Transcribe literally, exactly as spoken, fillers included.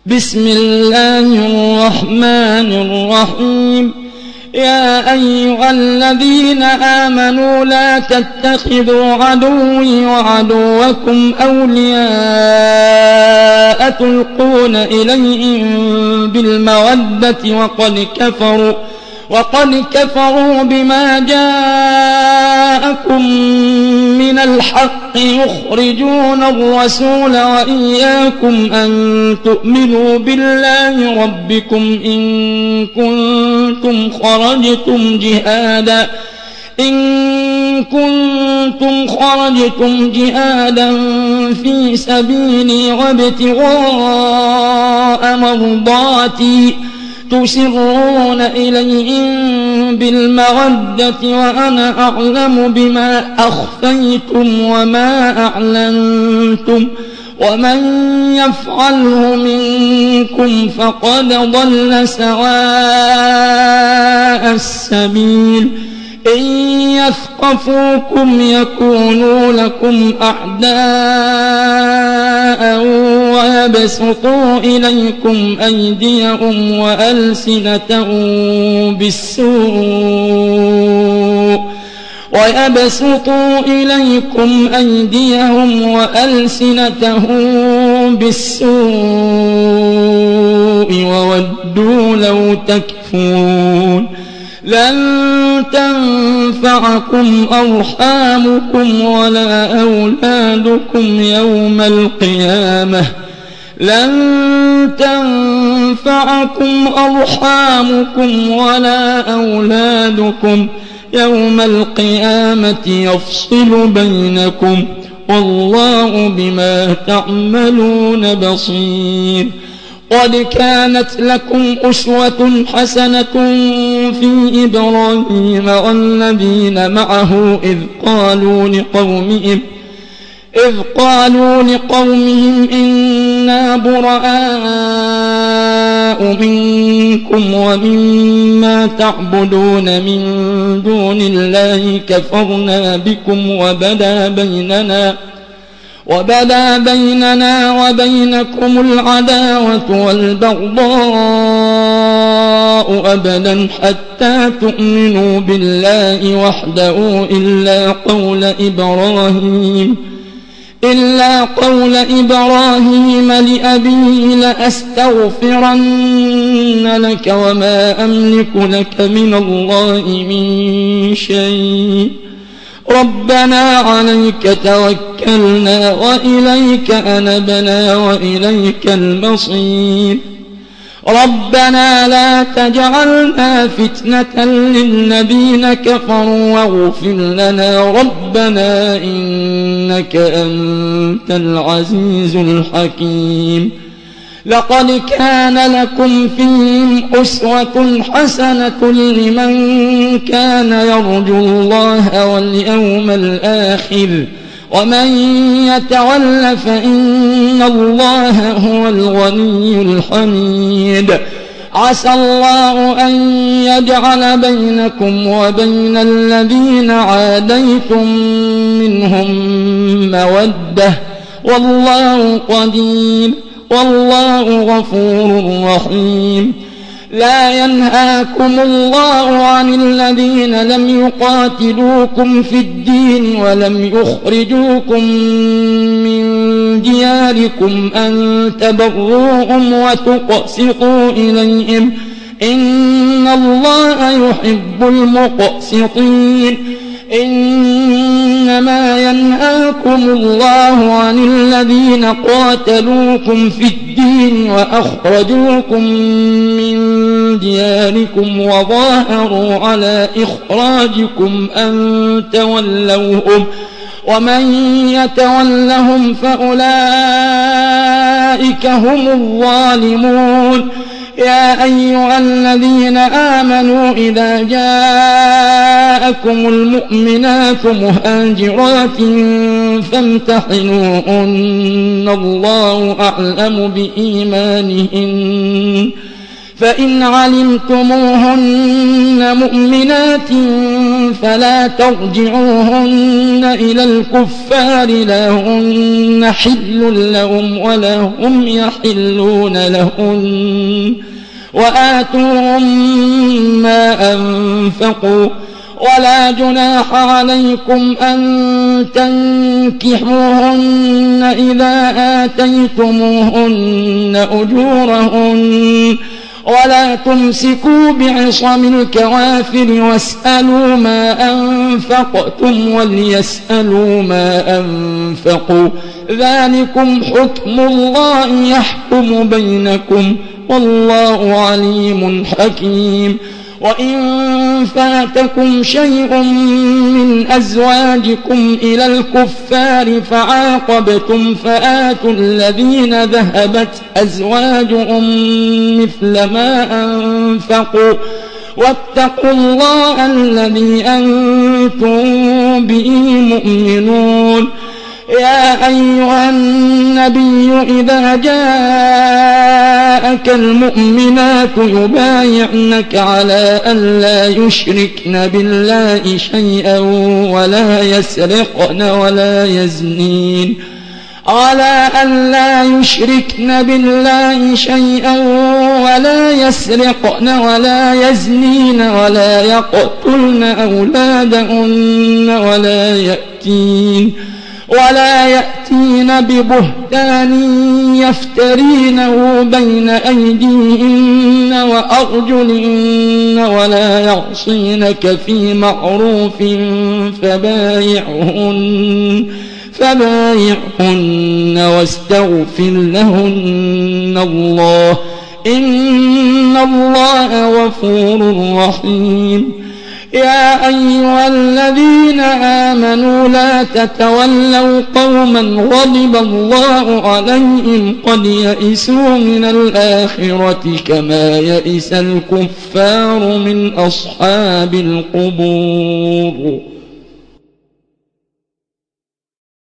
بسم الله الرحمن الرحيم يا أيها الذين آمنوا لا تتخذوا عدوي وعدوكم أولياء تلقون إليهم بالمودة وقد كفروا وقد كفروا بما جاءكم من الحق يخرجون الرسول وإياكم أن تؤمنوا بالله ربكم إن كنتم خرجتم جهادا إن كنتم خرجتم جهادا في سبيلي وابتغاء مرضاتي تسرون إليهم بالمودة وأنا أعلم بما أخفيتم وما أعلنتم ومن يفعله منكم فقد ضل سواء السبيل إن يثقفوكم يكونوا لكم أعداء ويبسطوا إليكم أيديهم وألسنتهم بالسوء ويبسطوا إليكم أيديهم وألسنتهم بالسوء وودوا لو تكفرون لن تنفعكم أرحامكم ولا أولادكم يوم القيامة لن تنفعكم أرحامكم ولا أولادكم يوم القيامة يفصل بينكم والله بما تعملون بصير قد كانت لكم أسوة حسنة في إبراهيم والذين معه إذ قالوا لقومهم إذ قالوا لقومهم إنا براء منكم ومما تعبدون من دون الله كفرنا بكم وبدا بيننا وبدا بيننا وبينكم العداوة والبغضاء أبدا حتى تؤمنوا بالله وحده إلا قول إبراهيم إلا قول إبراهيم لأبيه لأستغفرن لك وما أملك لك من الله من شيء ربنا عليك توكلنا وإليك أنبنا وإليك المصير ربنا لا تجعلنا فتنة للذين كفروا واغفر لنا ربنا إنك أنت العزيز الحكيم لقد كان لكم فيهم أسوة حسنة لمن كان يرجو الله واليوم الآخر ومن يتول فإن الله هو الغني الحميد عسى الله أن يجعل بينكم وبين الذين عاديتم منهم مودة والله قدير والله غفور رحيم لا ينهاكم الله عن الذين لم يقاتلوكم في الدين ولم يخرجوكم من دياركم أن تبروهم وتقسطوا إليهم إن الله يحب المقسطين إنما ينهاكم الله عن الذين قاتلوكم في الدين وأخرجوكم من دياركم وظاهروا على إخراجكم أن تولوهم ومن يتولهم فأولئك هم الظالمون يا أيها الذين آمنوا إذا جاءكم المؤمنات مهاجرات فامتحنوهن الله أعلم بإيمانهن فإن علمتموهن مؤمنات فلا ترجعوهن إلى الكفار لا هن حل لهم ولا هم يحلون لهن وآتوهم ما أنفقوا ولا جناح عليكم أن تنكحوهن إذا آتيتموهن أجورهن ولا تمسكوا بعصم الكوافر واسألوا ما أنفقتم وليسألوا ما أنفقوا ذلكم حكم الله يحكم بينكم والله عليم حكيم. وإن فاتكم شيء من أزواجكم إلى الكفار فعاقبتم فآتوا الذين ذهبت أزواجهم مثل ما أنفقوا واتقوا الله الذي أنتم به مؤمنون. يا أيها النبي إذا جاءك المؤمنات يبايعنك على أن لا يشركن بالله شيئا ولا يسرقن ولا يزنين على أن لا يشركن بالله شيئا ولا يسرقن ولا يزنين ولا يقتلن أولادهن ولا يأتين ولا يأتين ببهتان يفترينه بين أيديهن وأرجلهن ولا يعصينك في معروف فبايعهن فبايعهن واستغفر لهن الله إن الله غفور رحيم. يا أيها الذين آمنوا لا تتولوا قوما غضب الله عليهم قد يئسوا من الآخرة كما يئس الكفار من أصحاب القبور.